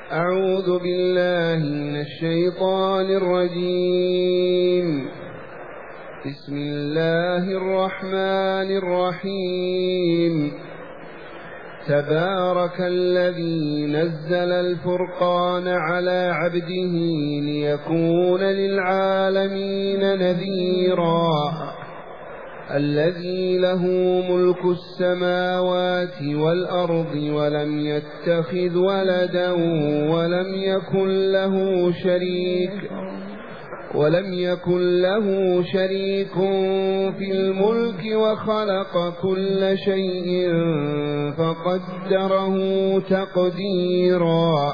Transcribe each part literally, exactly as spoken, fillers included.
أعوذ بالله من الشيطان الرجيم. بسم الله الرحمن الرحيم. تبارك الذي نزل الفرقان على عبده ليكون للعالمين نذيرا. الذي له ملك السماوات والأرض ولم يتخذ ولدا ولم يكن له شريك ولم يكن له شريك في الملك وخلق كل شيء فقدره تقديرا.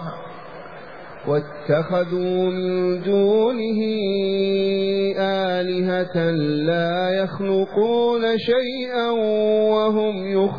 واتخذوا من دونه آلهة لا يخلقون شيئا وهم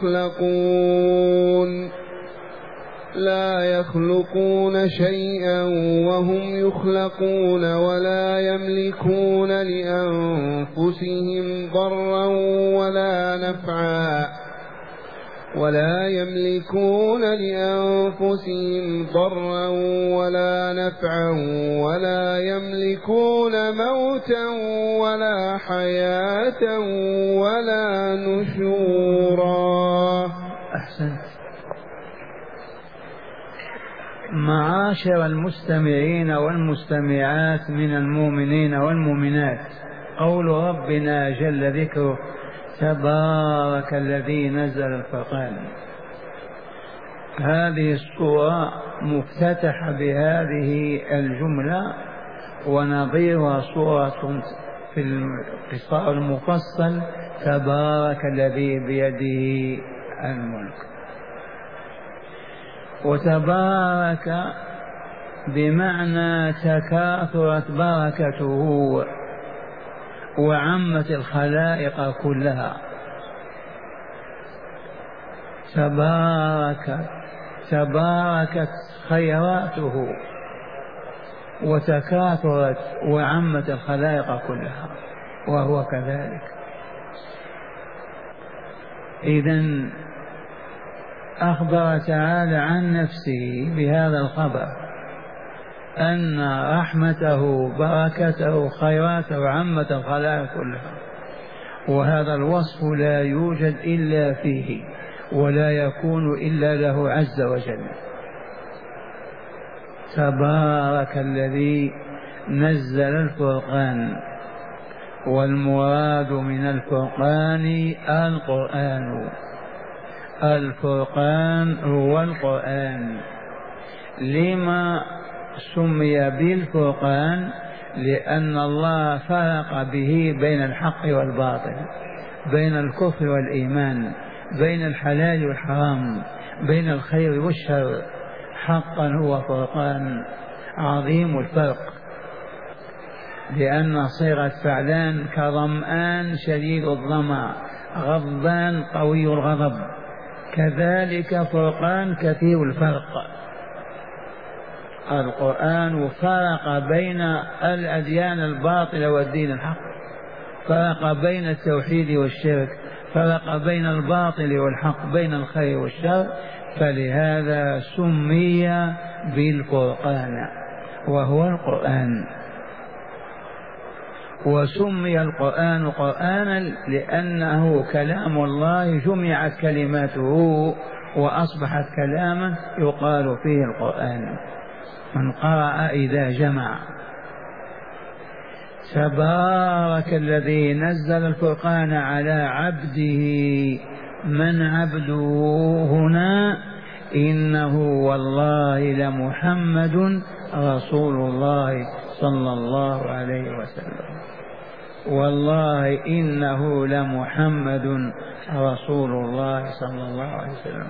يخلقون لا يخلقون شيئا وهم يخلقون ولا يملكون لأنفسهم ضرا ولا نفعا ولا يملكون لأنفسهم ضرا ولا نفعا ولا يملكون موتا ولا حياة ولا نشورا. أحسنت. معاشر المستمعين والمستمعات من المؤمنين والمؤمنات، قول ربنا جل ذكره تبارك الذي نزل الفرقان. هذه السورة مفتتحة بهذه الجملة، ونظيرها سورة في القصار المفصل تبارك الذي بيده الملك. وتبارك بمعنى تكاثرت بركته وعمت الخلائق كلها. تبارك تباركت خيراته وتكاثرت وعمت الخلائق كلها، وهو كذلك. إذن أخبر تعالى عن نفسه بهذا الخبر أن رحمته بركته خيراته عمت الخلائق كلها، وهذا الوصف لا يوجد إلا فيه ولا يكون إلا له عز وجل. تبارك الذي نزل الفرقان، والمراد من الفرقان القرآن. الفرقان هو القرآن. لما سمي بالفرقان؟ لأن الله فرق به بين الحق والباطل، بين الكفر والإيمان، بين الحلال والحرام، بين الخير والشر. حقا هو فرقان عظيم الفرق، لأن صيغة فعلان كظمآن شديد الظمأ، غضبان قوي الغضب، كذلك فرقان كثير الفرق. القرآن فرق بين الأديان الباطلة والدين الحق، فرق بين التوحيد والشرك، فرق بين الباطل والحق، بين الخير والشر، فلهذا سمي بالفرقان وهو القرآن. وسمي القرآن قرآنا لأنه كلام الله جمعت كلماته وأصبحت كلاما يقال فيه القرآن. من قرأ إذا جمع. تبارك الذي نزل الفرقان على عبده. من عبده هنا؟ إنه والله لمحمد رسول الله صلى الله عليه وسلم. والله إنه لمحمد رسول الله صلى الله عليه وسلم.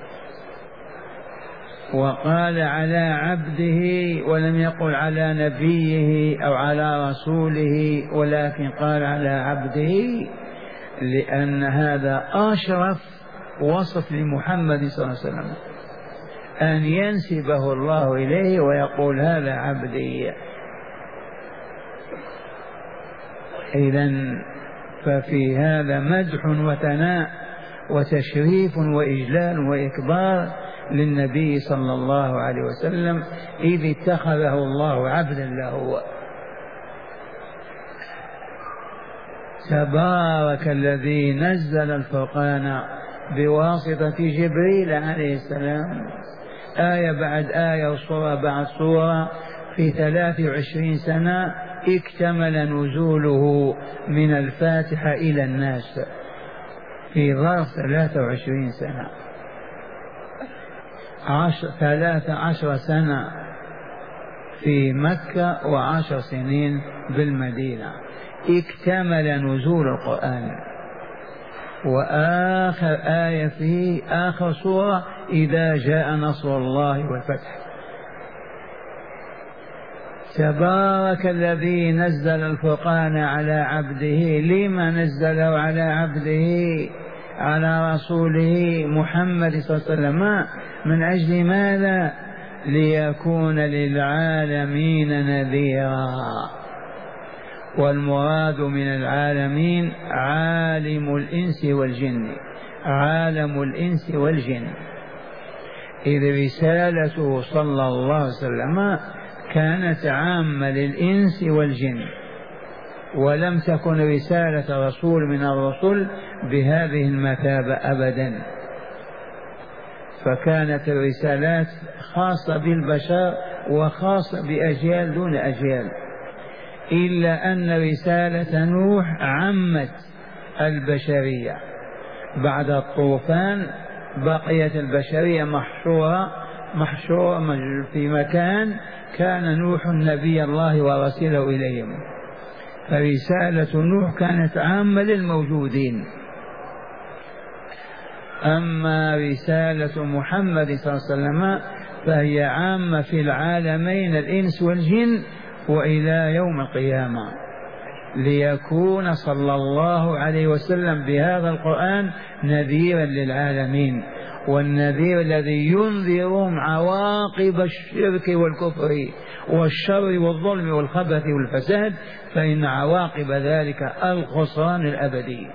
وقال على عبده ولم يقل على نبيه أو على رسوله، ولكن قال على عبده، لأن هذا أشرف وصف لمحمد صلى الله عليه وسلم، أن ينسبه الله إليه ويقول هذا عبدي. إذن ففي هذا مدح وثناء وتشريف وإجلال وإكبار للنبي صلى الله عليه وسلم إذ اتخذه الله عبدا له. تبارك الذي نزل الفرقان بواسطة جبريل عليه السلام، آية بعد آية وصورة بعد صورة، في ثلاث وعشرين سنة اكتمل نزوله من الفاتحة إلى الناس في ظرف ثلاث وعشرين سنة، عشر ثلاث عشر سنة في مكة وعشر سنين بالمدينة اكتمل نزول القرآن. وآخر آية فيه آخر سورة إذا جاء نصر الله والفتح. تبارك الذي نزل الفرقان على عبده. لما نزله على عبده؟ على رسوله محمد صلى الله عليه وسلم. من أجل ماذا؟ ليكون للعالمين نذيرا. والمراد من العالمين عالم الإنس والجن، عالم الإنس والجن، إذ رسالته صلى الله عليه وسلم كانت عامة للإنس والجن، ولم تكن رسالة رسول من الرسل بهذه المثابة أبدا، فكانت الرسالات خاصة بالبشر وخاصة بأجيال دون أجيال، إلا أن رسالة نوح عمت البشرية. بعد الطوفان بقيت البشرية محشورة محشورة في مكان كان نوح نبي الله ورسله إليهم، فرسالة نوح كانت عامة للموجودين. أما رسالة محمد صلى الله عليه وسلم فهي عامة في العالمين الإنس والجن وإلى يوم القيامة، ليكون صلى الله عليه وسلم بهذا القرآن نذيرا للعالمين، والنذير الذي ينذرهم عواقب الشرك والكفر والشر والظلم والخبث والفساد، فإن عواقب ذلك الخسران الأبدي.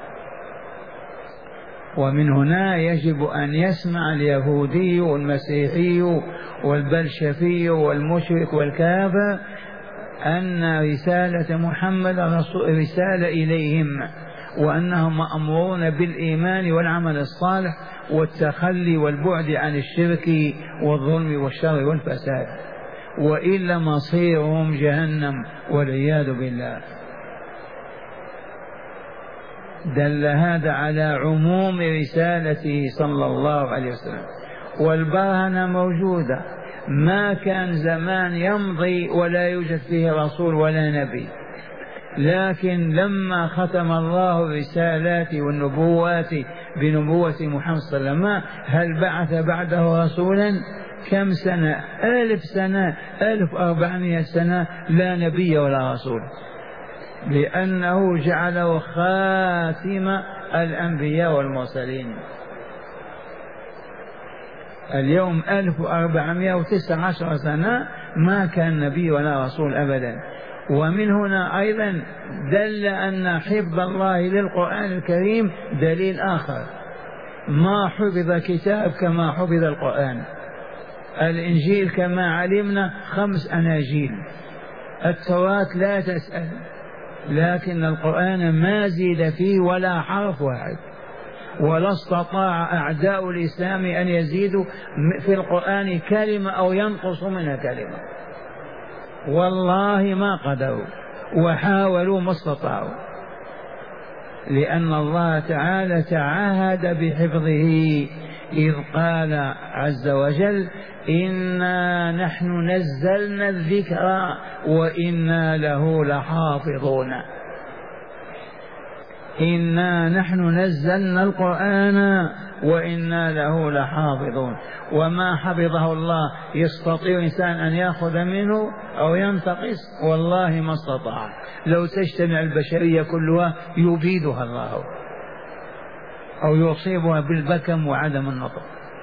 ومن هنا يجب أن يسمع اليهودي والمسيحي والبلشفي والمشرك والكافر أن رسالة محمد رسالة إليهم، وأنهم مأمورون بالإيمان والعمل الصالح والتخلي والبعد عن الشرك والظلم والشر والفساد، وإلا مصيرهم جهنم والعياذ بالله. دل هذا على عموم رسالته صلى الله عليه وسلم، والبرهنة موجودة، ما كان زمان يمضي ولا يوجد فيه رسول ولا نبي، لكن لما ختم الله الرسالات والنبوات بنبوة محمد صلى الله عليه وسلم هل بعث بعده رسولا؟ كم سنة؟ ألف سنة، ألف أربعمائة سنة لا نبي ولا رسول، لأنه جعله خاتم الأنبياء والمرسلين. اليوم ألف وأربعمائة وتسعة عشر سنة ما كان نبي ولا رسول أبدا. ومن هنا أيضا دل أن حفظ الله للقرآن الكريم دليل آخر، ما حفظ كتاب كما حفظ القرآن. الإنجيل كما علمنا خمس أناجيل، التوراة لا تسأل، لكن القرآن ما زيد فيه ولا حرف واحد، ولا استطاع أعداء الإسلام أن يزيدوا في القرآن كلمة أو ينقص منها كلمة، والله ما قدروا وحاولوا ما استطاعوا، لأن الله تعالى تعاهد بحفظه إذ قال عز وجل إنا نحن نزلنا الذكر وإنا له لحافظون. إنا نحن نزلنا القرآن وإنا له لحافظون. وما حفظه الله يستطيع إنسان أن يأخذ منه أو ينتقص؟ والله ما استطاع. لو تجتمع البشرية كلها يبيدها الله أو يصيبها بالبكم وعدم النطق.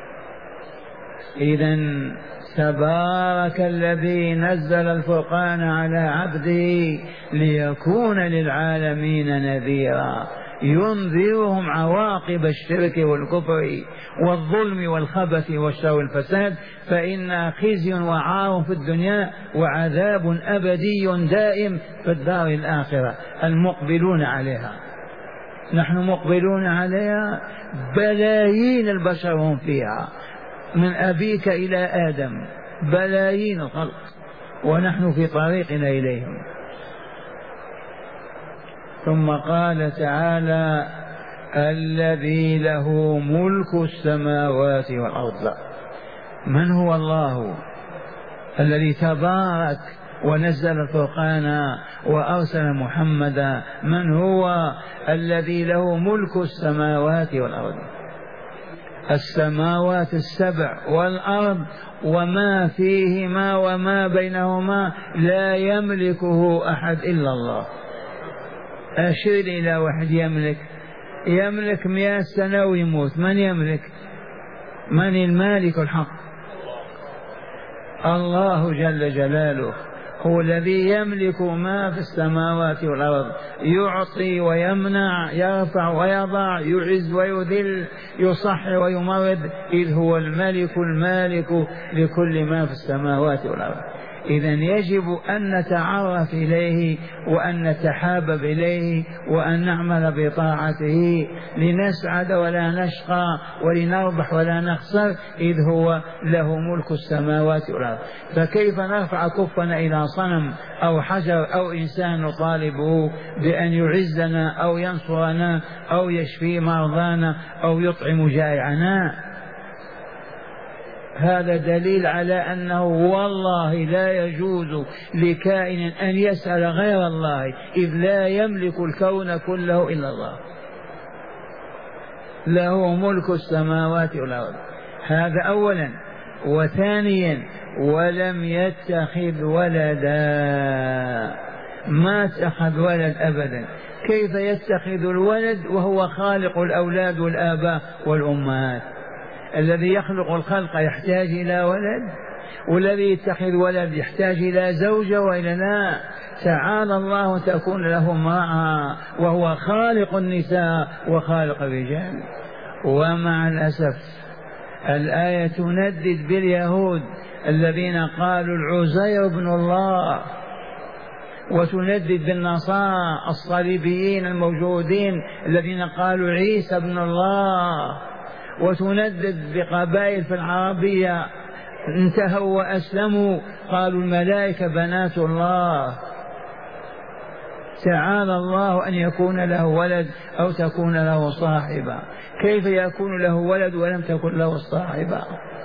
إذن تبارك الذي نزل الفرقان على عبده ليكون للعالمين نذيرا، ينذرهم عواقب الشرك والكفر والظلم والخبث والشر والفساد، فإنها خزي وعار في الدنيا وعذاب أبدي دائم في الدار الآخرة. المقبلون عليها، نحن مقبلون عليها، بلايين البشر هم فيها من أبيك إلى آدم، بلايين الخلق، ونحن في طريقنا إليهم. ثم قال تعالى: الذي له ملك السماوات والأرض. من هو الله الذي تبارك ونزل الفرقان وأرسل محمدا؟ من هو الذي له ملك السماوات والأرض؟ السماوات السبع والأرض وما فيهما وما بينهما لا يملكه أحد إلا الله. أشير إلى واحد يملك يملك مئة سنة ويموت، من يملك؟ من المالك الحق؟ الله جل جلاله هو الذي يملك ما في السماوات والأرض، يعطي ويمنع، يرفع ويضع، يعز ويذل، يصح ويمرض، إذ هو الملك المالك لكل ما في السماوات والأرض. إذن يجب أن نتعرف إليه وأن نتحابب إليه وأن نعمل بطاعته لنسعد ولا نشقى ولنربح ولا نخسر، إذ هو له ملك السماوات والأرض. فكيف نرفع كفنا إلى صنم أو حجر أو إنسان نطالبه بأن يعزنا أو ينصرنا أو يشفي مرضانا أو يطعم جائعنا؟ هذا دليل على أنه والله لا يجوز لكائن أن يسأل غير الله، إذ لا يملك الكون كله إلا الله، له ملك السماوات والأرض. هذا أولا. وثانيا: ولم يتخذ ولدا، ما اتخذ ولد أبدا. كيف يتخذ الولد وهو خالق الأولاد والآباء والأمهات؟ الذي يخلق الخلق يحتاج إلى ولد، والذي يتخذ ولد يحتاج إلى زوجة وإلى لا. تعالى الله تكون له امرأة وهو خالق النساء وخالق الرجال. ومع الأسف الآية تندد باليهود الذين قالوا العزير ابن الله، وتندد بالنصارى الصليبيين الموجودين الذين قالوا عيسى ابن الله، وتندد بقبائل في العربية انتهوا وأسلموا قالوا الملائكة بنات الله. تعالى الله أن يكون له ولد أو تكون له صاحبة. كيف يكون له ولد ولم تكن له صاحبة؟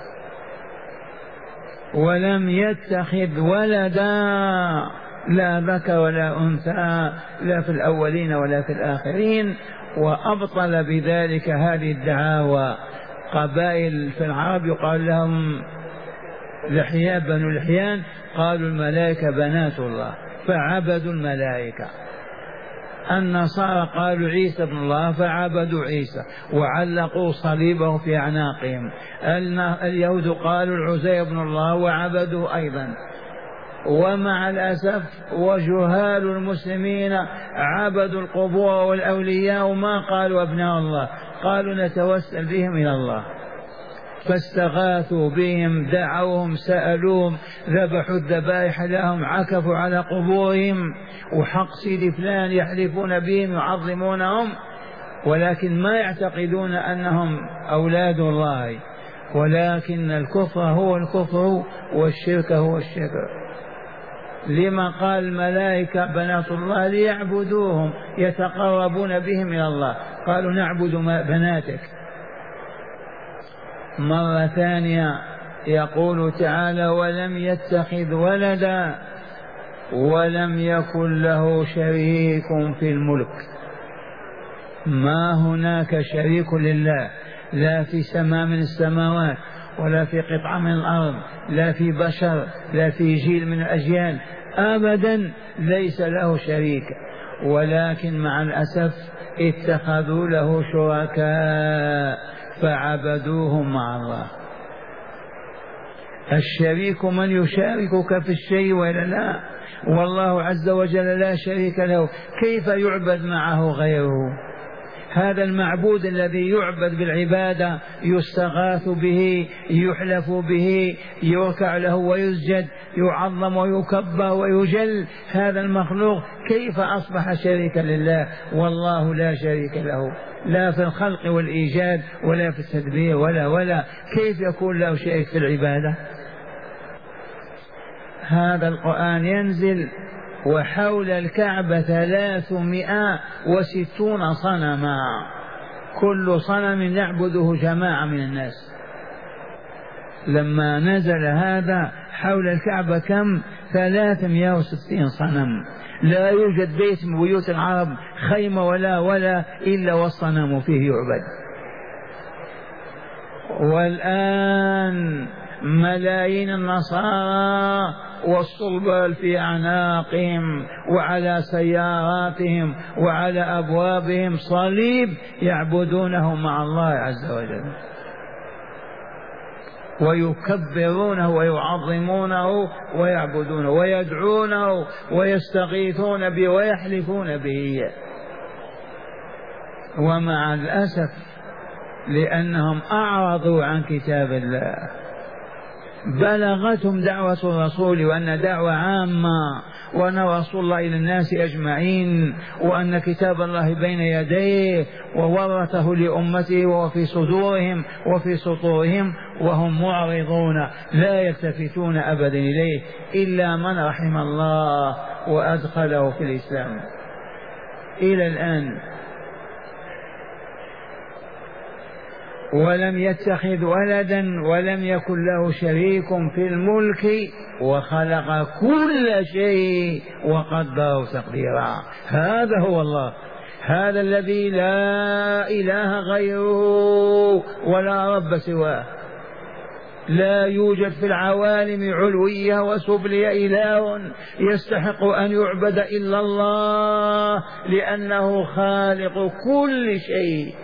ولم يتخذ ولدا، لا ذكر ولا أنثى، لا في الأولين ولا في الآخرين. وأبطل بذلك هذه الدعاوى قبائل في العرب يقال لهم لحيان، بنو لحيان، قالوا الملائكة بنات الله فعبدوا الملائكة. النصارى قالوا عيسى ابن الله فعبدوا عيسى وعلقوا صليبه في أعناقهم. اليهود قالوا العزير ابن الله وعبدوا أيضا. ومع الأسف وجهال المسلمين عبدوا القبور والأولياء وما قالوا أبناء الله، قالوا نتوسل بهم إلى الله، فاستغاثوا بهم، دعوهم، سألوهم، ذبحوا الذبائح لهم، عكفوا على قبورهم، وحق سيد فلان يحلفون بهم يعظمونهم، ولكن ما يعتقدون أنهم أولاد الله. ولكن الكفر هو الكفر والشرك هو الشرك. لما قال الملائكة بنات الله؟ ليعبدوهم، يتقربون بهم إلى الله، قالوا نعبد بناتك. مرة ثانية يقول تعالى ولم يتخذ ولدا ولم يكن له شريك في الملك. ما هناك شريك لله، لا في سماء من السماوات ولا في قطعة من الأرض، لا في بشر، لا في جيل من الأجيال، أبدا ليس له شريك. ولكن مع الأسف اتخذوا له شركاء فعبدوهم مع الله. الشريك من يشاركك في الشيء ولا لا، والله عز وجل لا شريك له، كيف يعبد معه غيره؟ هذا المعبود الذي يعبد بالعبادة يستغاث به، يحلف به، يركع له ويسجد، يعظم ويكبر ويجل، هذا المخلوق كيف أصبح شريكا لله والله لا شريك له، لا في الخلق والإيجاد ولا في التدبير ولا ولا كيف يكون له شريك في العبادة؟ هذا القرآن ينزل وحول الكعبة ثلاثمائة وستون صنما، كل صنم يعبده جماعة من الناس. لما نزل هذا حول الكعبة كم؟ ثلاثمائة وستين صنم، لا يوجد بيت من بيوت العرب خيمة ولا ولا إلا والصنم فيه يعبد. والآن ملايين النصارى والصلبال في أعناقهم وعلى سياراتهم وعلى أبوابهم صليب يعبدونه مع الله عز وجل، ويكبرونه ويعظمونه ويعبدونه ويدعونه ويستغيثون به ويحلفون به. ومع الأسف لأنهم أعرضوا عن كتاب الله بلغتهم دعوة الرسول وأن دعوة عامة وأن رسول الله إلى الناس أجمعين وأن كتاب الله بين يديه وورثه لأمته وفي صدورهم وفي سطورهم، وهم معرضون لا يلتفتون أبدا إليه إلا من رحم الله وأدخله في الإسلام إلى الآن. ولم يتخذ ولدا ولم يكن له شريك في الملك وخلق كل شيء وقدره تقديرا. هذا هو الله، هذا الذي لا إله غيره ولا رب سواه، لا يوجد في العوالم علوية وسفلية إله يستحق أن يعبد إلا الله، لأنه خالق كل شيء.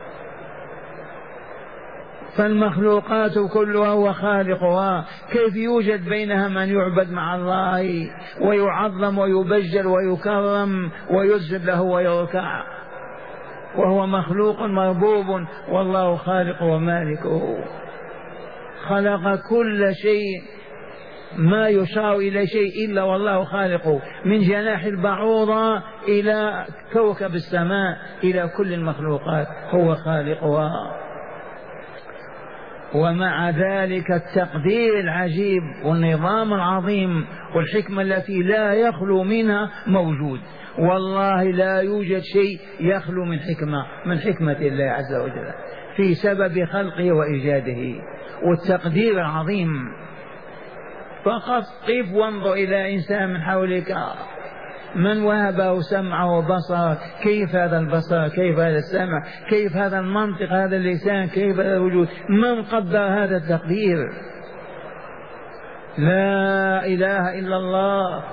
فالمخلوقات كلها هو خالقها، كيف يوجد بينها من يعبد مع الله ويعظم ويبجل ويكرم ويسجد له ويركع، وهو مخلوق مربوب والله خالق ومالكه. خلق كل شيء، ما يشار إلى شيء إلا والله خالقه، من جناح البعوضة إلى كوكب السماء إلى كل المخلوقات هو خالقها. ومع ذلك التقدير العجيب والنظام العظيم والحكمة التي لا يخلو منها موجود، والله لا يوجد شيء يخلو من حكمة من حكمة الله عز وجل في سبب خلقه وإيجاده والتقدير العظيم. فقط قف وانظر إلى إنسان من حولك، من وهبه سمعه وبصره، كيف هذا البصر، كيف هذا السمع، كيف هذا المنطق، هذا اللسان، كيف هذا الوجود، من قدر هذا التقدير؟ لا إله إلا الله،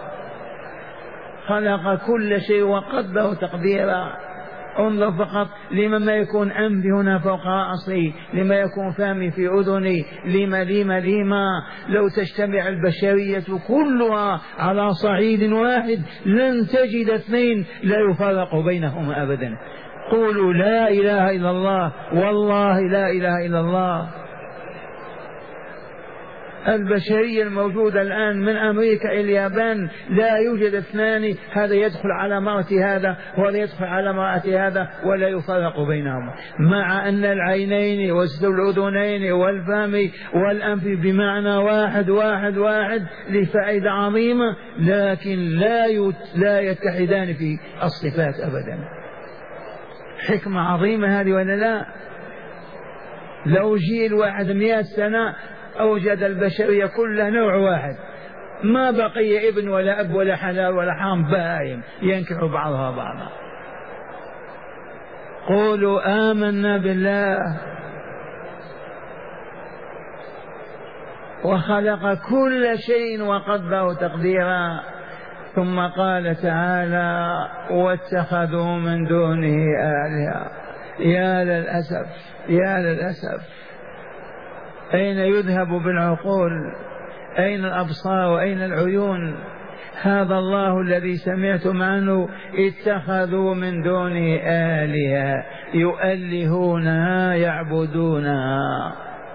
خلق كل شيء وقدره تقديرا. انظر فقط لما ما يكون أنفي هنا فوق رأسي، لما يكون فمي في أذني، لما لما لما لو تجتمع البشرية كلها على صعيد واحد لن تجد اثنين لا يفرق بينهما أبدا. قولوا لا إله إلا الله، والله لا إله إلا الله. البشرية الموجودة الآن من أمريكا إلى اليابان لا يوجد اثنان، هذا يدخل على مرأة هذا وهذا يدخل على مرأة هذا ولا يفرق بينهما، مع أن العينين والأذنين والفم والأنف بمعنى واحد واحد واحد لفائدة عظيمة، لكن لا لا يتحدان في الصفات أبدا. حكمة عظيمة هذه ولا لا؟ لو جيل واحد مئة سنة أوجد البشرية كلها نوع واحد، ما بقي ابن ولا أب ولا حلال ولا حرام، بهائم ينكح بعضها بعضا. قولوا آمنا بالله وخلق كل شيء وقدره تقديرا. ثم قال تعالى واتخذوا من دونه آلهة. يا للأسف يا للأسف، أين يذهب بالعقول؟ أين الأبصار وأين العيون؟ هذا الله الذي سمعتم عنه اتخذوا من دونه آلهة يؤلهونها يعبدونها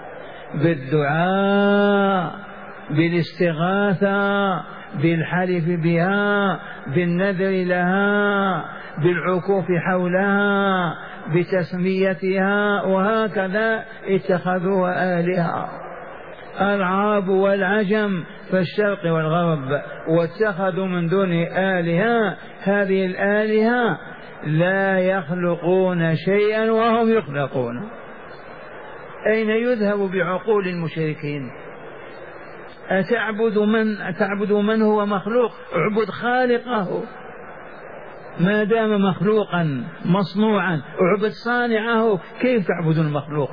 بالدعاء بالاستغاثة بالحلف بها بالنذر لها بالعكوف حولها بتسميتها، وهكذا اتخذوها آلهة العرب والعجم في الشرق والغرب، واتخذوا من دون آلهة. هذه الآلهة لا يخلقون شيئا وهم يخلقون. أين يذهب بعقول المشركين؟ أتعبد من أتعبد من هو مخلوق؟ اعبد خالقه ما دام مخلوقا مصنوعا، اعبد صانعه. كيف تعبد المخلوق؟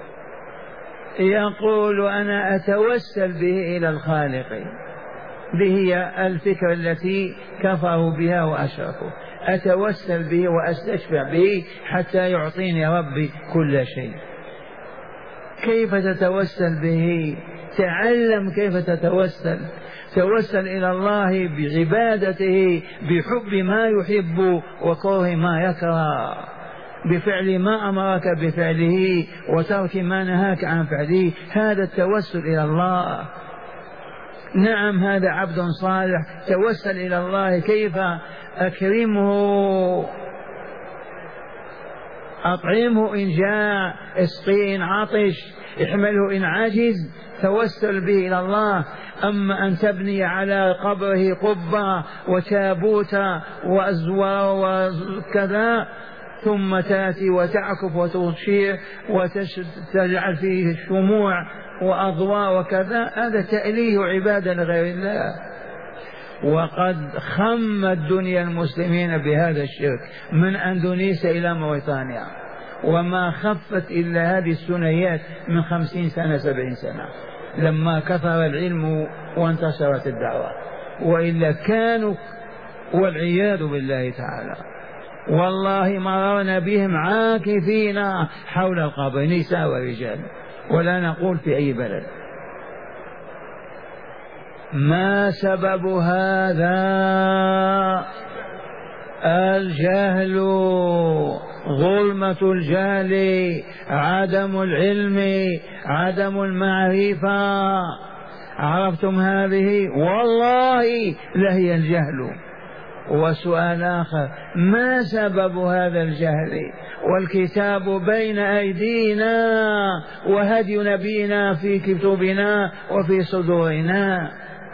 يقول أنا أتوسل به إلى الخالق. به هي الفكرة التي كفروا بها وأشركوا، أتوسل به وأستشفع به حتى يعطيني ربي كل شيء. كيف تتوسل به؟ تعلم كيف تتوسل. توسل إلى الله بعبادته، بحب ما يحب وكره ما يكره، بفعل ما أمرك بفعله وترك ما نهاك عن فعله. هذا التوسل إلى الله. نعم هذا عبد صالح توسل إلى الله. كيف؟ أكرمه، أطعمه إن جاع، اسقيه إن عطش، احمله إن عجز. توسل به إلى الله. أما أن تبني على قبره قبة وتابوت وأزوار وكذا ثم تأتي وتعكف وتشيع وتجعل فيه الشموع وأضواء وكذا، هذا تأليه عبادة لغير الله. وقد خم الدنيا المسلمين بهذا الشرك من أندونيسيا إلى موريتانيا، وما خفت إلا هذه السنيات من خمسين سنة سبعين سنة لما كثر العلم وانتشرت الدعوة، وإلا كانوا والعياذ بالله تعالى. والله مررنا بهم عاكفين حول القبر نساء ورجال، ولا نقول في أي بلد. ما سبب هذا؟ الجهل، ظلمة الجهل، عدم العلم، عدم المعرفة. عرفتم هذه؟ والله لهي الجهل. وسؤال آخر، ما سبب هذا الجهل؟ والكتاب بين أيدينا وهدي نبينا في كتبنا وفي صدورنا.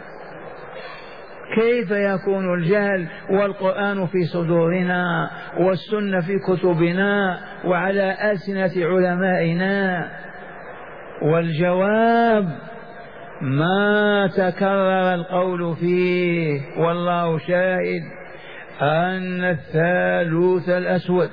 كيف يكون الجهل والقرآن في صدورنا والسنة في كتبنا وعلى ألسنة علمائنا؟ والجواب ما تكرر القول فيه، والله شاهد، أن الثالوث الأسود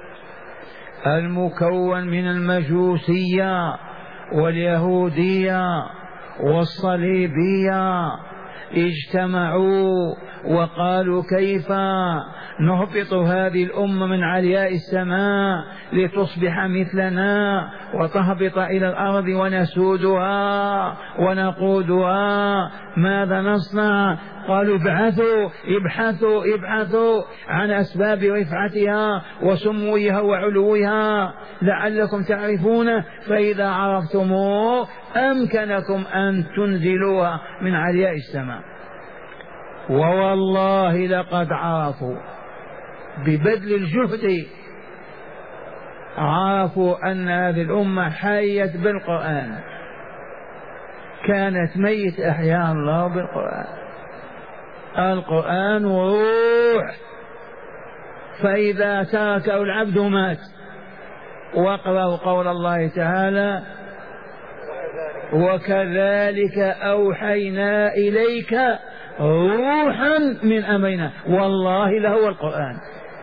المكون من المجوسية واليهودية والصليبية اجتمعوا وقالوا كيف نهبط هذه الأمة من علياء السماء لتصبح مثلنا وتهبط إلى الأرض ونسودها ونقودها، ماذا نصنع؟ قالوا ابحثوا ابحثوا ابحثوا عن أسباب رفعتها وسموها وعلوها لعلكم تعرفون، فإذا عرفتموه أمكنكم أن تنزلوها من علياء السماء. ووالله لقد عرفوا ببذل الجهد، عرفوا أن هذه الأمة حيت بالقرآن، كانت ميت أحياها الله بالقرآن. القرآن روح، فإذا تركه العبد مات. واقرأوا قول الله تعالى: وكذلك أوحينا إليك روحا من أمرنا. والله لهو القرآن.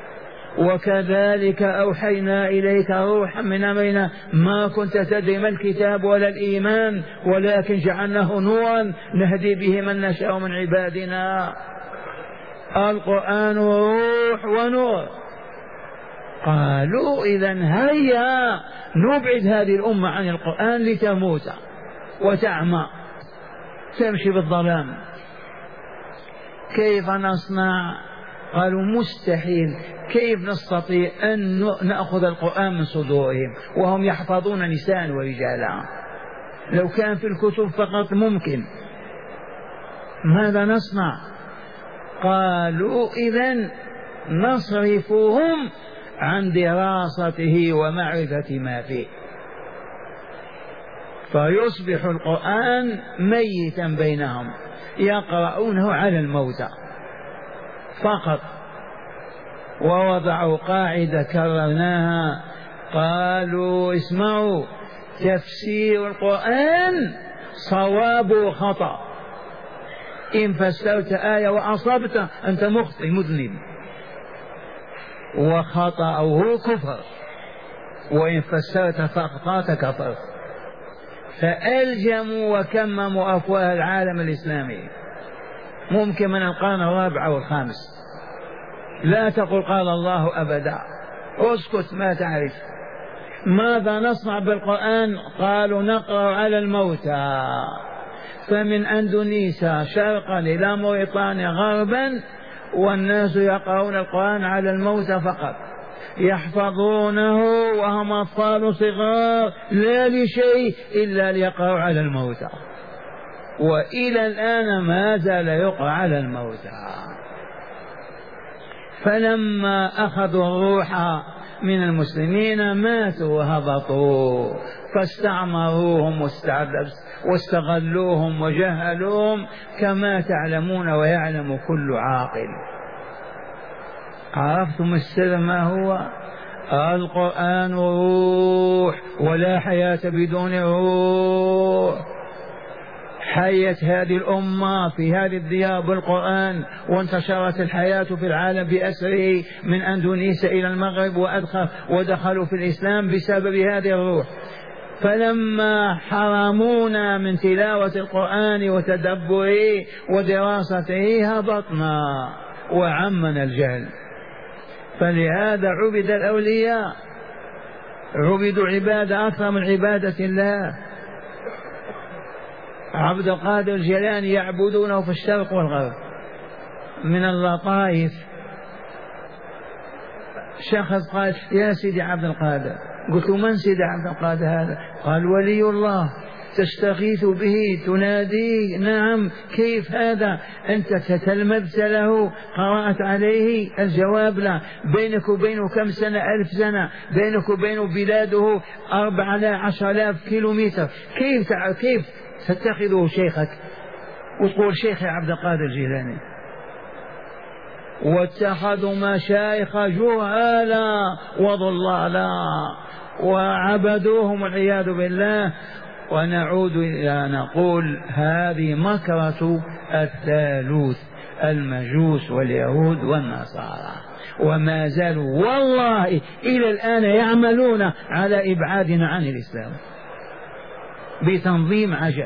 وكذلك أوحينا إليك روحا من أمرنا ما كنت تدري ما الكتاب ولا الإيمان ولكن جعلناه نورا نهدي به من نشاء من عبادنا. القرآن روح ونور. قالوا إذن هيا نبعد هذه الأمة عن القرآن لتموت وتعمى تمشي بالظلام. كيف نصنع؟ قالوا مستحيل، كيف نستطيع أن نأخذ القرآن من صدورهم وهم يحفظون نساء ورجالا؟ لو كان في الكتب فقط ممكن، ماذا نصنع؟ قالوا إذن نصرفهم عن دراسته ومعرفة ما فيه، فيصبح القرآن ميتا بينهم يقرؤونه على الموتى فقط. ووضعوا قاعدة كررناها، قالوا اسمعوا، تفسير القرآن صواب خطأ، إن فسرت آية وأصبت أنت مخطئ مذنب، وخطأه كفر، وإن فسرت فأخطأت كفر. فألجموا وكمموا أفواه العالم الإسلامي، ممكن من القرن الرابع والخامس. لا تقل قال الله أبدا، اسكت ما تعرف. ماذا نصنع بالقرآن؟ قالوا نقرأ على الموتى، فمن أندونيسيا شرقا إلى موريطانيا غربا والناس يقرؤون القرآن على الموتى فقط، يحفظونه وهم أطفال صغار لا لشيء إلا ليقرأوا على الموتى، وإلى الآن ما زال يقرأ على الموتى. فلما أخذوا الروح من المسلمين ماتوا وهبطوا، فاستعمروهم واستغلوهم وجهلوهم كما تعلمون ويعلم كل عاقل. عرفتم السر ما هو؟ القرآن روح، ولا حياة بدون روح. حيت هذه الأمة في هذه الديار بالقرآن، وانتشرت الحياة في العالم بأسره من أندونيسيا إلى المغرب، وأدخل ودخلوا في الإسلام بسبب هذه الروح. فلما حرمونا من تلاوة القرآن وتدبره ودراسته هبطنا وعمنا الجهل. فلهذا عبد الأولياء، عبدوا عبادة أكثر من عبادة الله. عبد القادر الجيلاني يعبدونه في الشرق والغرب. من اللطائف شخص قال يا سيدي عبد القادر، قلت من سيدي عبد القادر هذا؟ قال ولي الله، تستغيث به تناديه. نعم، كيف هذا؟ أنت تتلمذت له، قرأت عليه؟ الجواب لا. بينك وبينه كم سنة؟ ألف سنة. بينك وبينه بلاده أربعة عشر آلاف كيلومتر. كيف كيف تتخذه شيخك وتقول شيخ عبد القادر الجيلاني؟ واتخذوا مشايخ جهالا وضلالا وعبدوهم والعياذ بالله. ونعود إلى نقول هذه مكرة الثالوث، المجوس واليهود والنصارى، وما زالوا والله إلى الآن يعملون على إبعادنا عن الإسلام بتنظيم عجب.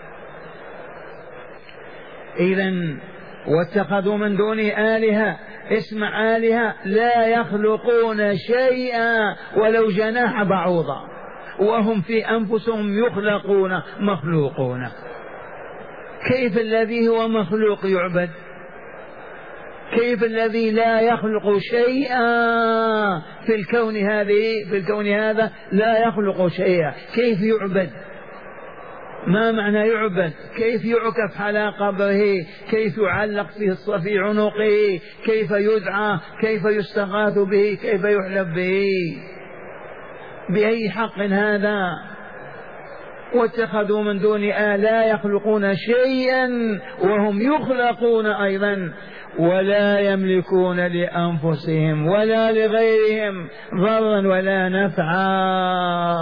إذن واتخذوا من دونه آلهة، اسمع، آلهة لا يخلقون شيئا ولو جناح بعوضة، وهم في أنفسهم يخلقون مخلوقون. كيف الذي هو مخلوق يعبد؟ كيف الذي لا يخلق شيئا في الكون هذه في الكون هذا لا يخلق شيئا كيف يعبد؟ ما معنى يعبد؟ كيف يعكف على قبره؟ كيف يعلق في عنقه؟ كيف يدعى؟ كيف يستغاث به؟ كيف يحلف به؟ بأي حق هذا؟ واتخذوا من دون آله لا يخلقون شيئا وهم يخلقون أيضا، ولا يملكون لأنفسهم ولا لغيرهم ضرا ولا نفعا.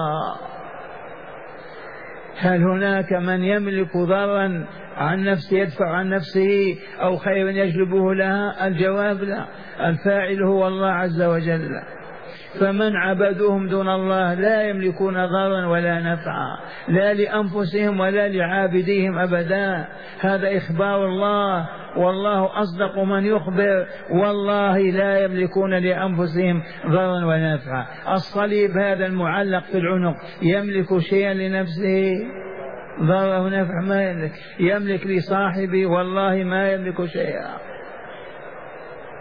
هل هناك من يملك ضرا عن نفسه يدفع عن نفسه أو خيرا يجلبه لها؟ الجواب لا، الفاعل هو الله عز وجل. فمن عبدوهم دون الله لا يملكون ضرا ولا نفعا، لا لأنفسهم ولا لعابديهم أبدا. هذا إخبار الله، والله أصدق من يخبر. والله لا يملكون لأنفسهم ضرا ولا نفعا. الصليب هذا المعلق في العنق يملك شيئا لنفسه؟ ضر ونفع ما يملك. يملك لصاحبه؟ والله ما يملك شيئا.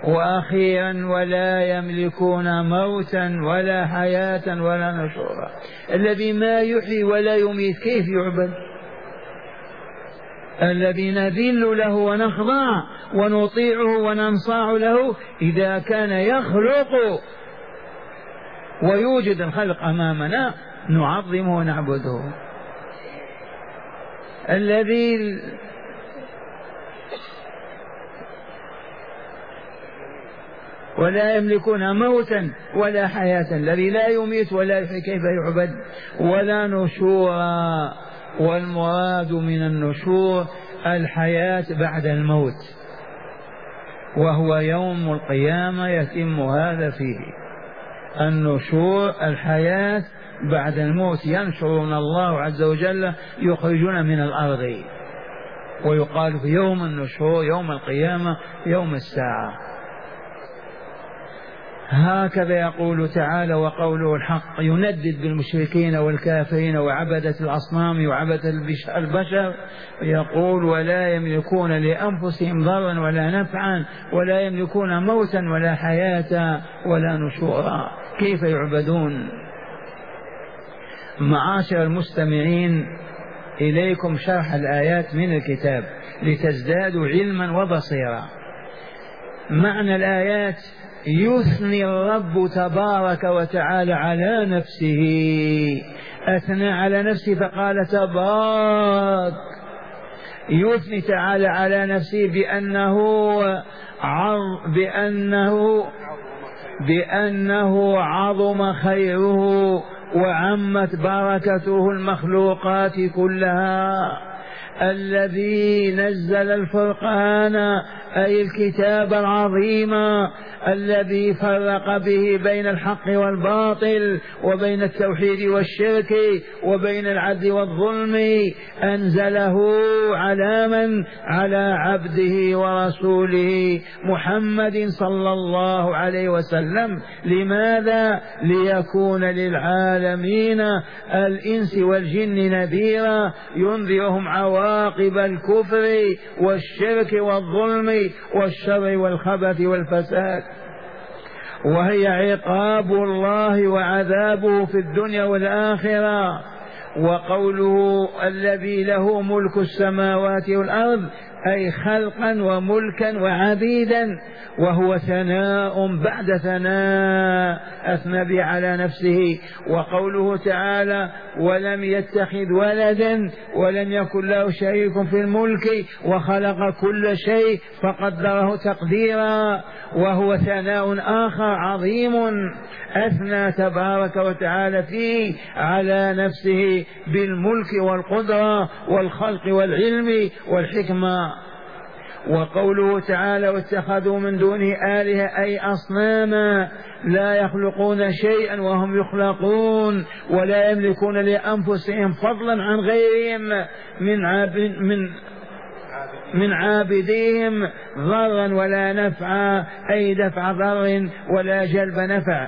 وأخيرا ولا يملكون موتا ولا حياة ولا نشورا. الذي ما يحيي ولا يميت كيف يعبد؟ الذي نذل له ونخضع ونطيعه وننصاع له إذا كان يخلق ويوجد الخلق أمامنا نعظمه ونعبده. الذي ولا يملكون موتا ولا حياة، الذي لا يميت ولا يحيي كيف يعبد؟ ولا نشورا، والمراد من النشور الحياة بعد الموت، وهو يوم القيامة يتم هذا فيه. النشور الحياة بعد الموت، ينشرون الله عز وجل يخرجون من الأرض، ويقال في يوم النشور يوم القيامة يوم الساعة. هكذا يقول تعالى وقوله الحق، يندد بالمشركين والكافرين وعبدة الأصنام وعبدة البشر، يقول ولا يملكون لأنفسهم ضرا ولا نفعا ولا يملكون موتا ولا حياة ولا نشورا. كيف يعبدون؟ معاشر المستمعين، إليكم شرح الآيات من الكتاب لتزدادوا علما وبصيرا. معنى الآيات: يثني الرب تبارك وتعالى على نفسه، أثنى على نفسه فقال تبارك. يثني تعالى على نفسه بأنه عظ بأنه بأنه عظم خيره وعمت بركته المخلوقات كلها. الذي نزل الفرقان أي الكتاب العظيم الذي فرق به بين الحق والباطل وبين التوحيد والشرك وبين العدل والظلم، أنزله على من؟ على عبده ورسوله محمد صلى الله عليه وسلم. لماذا؟ ليكون للعالمين الإنس والجن نذيرا ينذرهم عواقب الكفر والشرك والظلم والشر والخبث والفساد، وهي عقاب الله وعذابه في الدنيا والآخرة. وقوله الذي له ملك السماوات والأرض أي خلقا وملكا وعبيدا، وهو ثناء بعد ثناء أثنى به على نفسه. وقوله تعالى ولم يتخذ ولدا ولم يكن له شريك في الملك وخلق كل شيء فقدره تقديرا، وهو ثناء آخر عظيم أثنى تبارك وتعالى فيه على نفسه بالملك والقدرة والخلق والعلم والحكمة. وقوله تعالى واتخذوا من دونه آلهة أي أصناما لا يخلقون شيئا وهم يخلقون ولا يملكون لأنفسهم فضلا عن غيرهم من عاب من من عابديهم ضرا ولا نفعا أي دفع ضر ولا جلب نفع،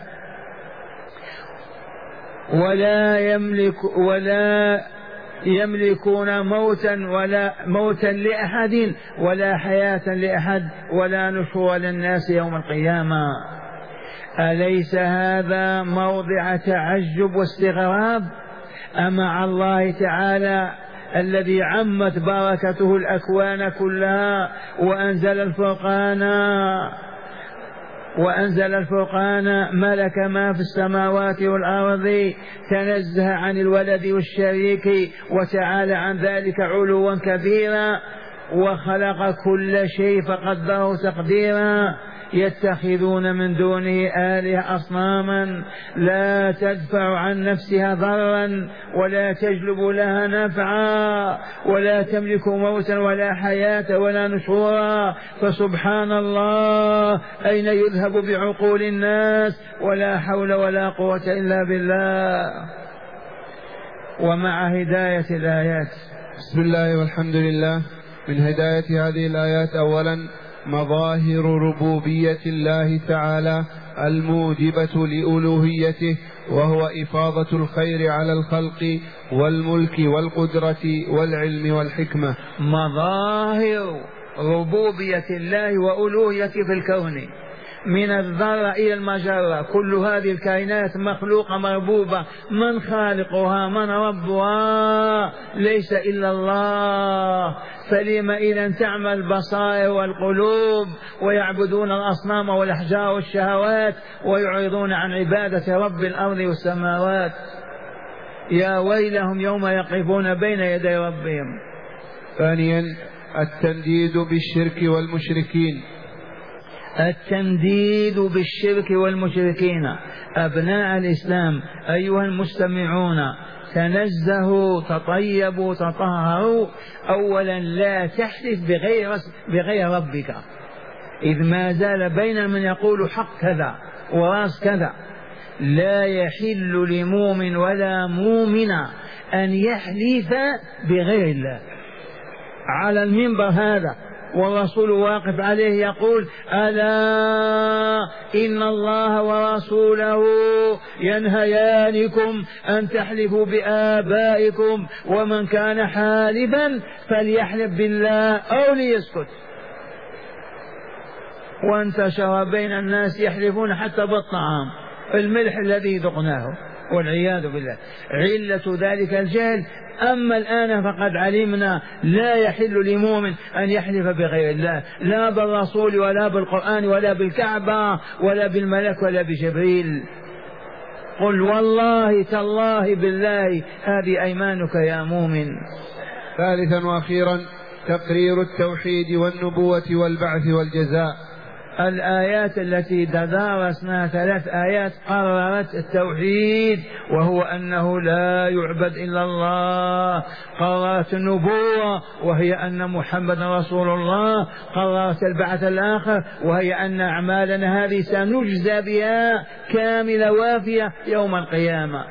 ولا يملك ولا يملكون موتا ولا موتا لأحد ولا حياة لأحد ولا نشور للناس يوم القيامة. أليس هذا موضع تعجب واستغراب؟ أمع الله تعالى الذي عمت بركته الأكوان كلها وأنزل الفرقان وأنزل الفرقان ملك ما في السماوات والأرض، تنزه عن الولد والشريك وتعالى عن ذلك علوا كبيرا، وخلق كل شيء فقدره تقديرا. يتخذون من دونه آلهة أصناما لا تدفع عن نفسها ضرا ولا تجلب لها نفعا ولا تملك موتا ولا حياة ولا نشورا. فسبحان الله أين يذهب بعقول الناس؟ ولا حول ولا قوة إلا بالله. ومع هداية الآيات، بسم الله والحمد لله. من هداية هذه الآيات أولا مظاهر ربوبية الله تعالى الموجبة لألوهيته، وهو إفاضة الخير على الخلق والملك والقدرة والعلم والحكمة. مظاهر ربوبية الله وألوهيته في الكون، من الذرة إلى المجرة، كل هذه الكائنات مخلوقة مربوبة، من خالقها؟ من ربها؟ ليس إلا الله. فلم إذا تعمى البصائر والقلوب ويعبدون الأصنام والأحجار والشهوات ويعرضون عن عبادة رب الأرض والسماوات؟ يا ويلهم يوم يقفون بين يدي ربهم. ثانيا التنديد بالشرك والمشركين. التنديد بالشرك والمشركين. أبناء الإسلام أيها المستمعون، تنزهوا تطيبوا تطهروا. أولا لا تحلف بغير, بغير ربك، إذ ما زال بين من يقول حق كذا وراس كذا. لا يحل لمؤمن ولا مؤمن أن يحلف بغير الله على المنبر هذا، والرسول واقف عليه يقول: ألا إن الله ورسوله ينهيانكم أن تحلفوا بآبائكم، ومن كان حالفا فليحلف بالله أو ليسكت. وانتشر بين الناس يحلفون حتى بالطعام، الملح الذي ذقناه والعياذ بالله. علة ذلك الجهل. أما الآن فقد علمنا لا يحل لمؤمن أن يحلف بغير الله، لا بالرسول ولا بالقرآن ولا بالكعبة ولا بالملك ولا بجبريل. قل والله تالله بالله، هذه أيمانك يا مؤمن. ثالثا وأخيرا تقرير التوحيد والنبوة والبعث والجزاء. الآيات التي تدارسناها ثلاث آيات قررت التوحيد، وهو أنه لا يعبد إلا الله. قررت النبوة، وهي أن محمد رسول الله. قررت البعث الآخر، وهي أن أعمالنا هذه سنجزى بها كاملة وافية يوم القيامة.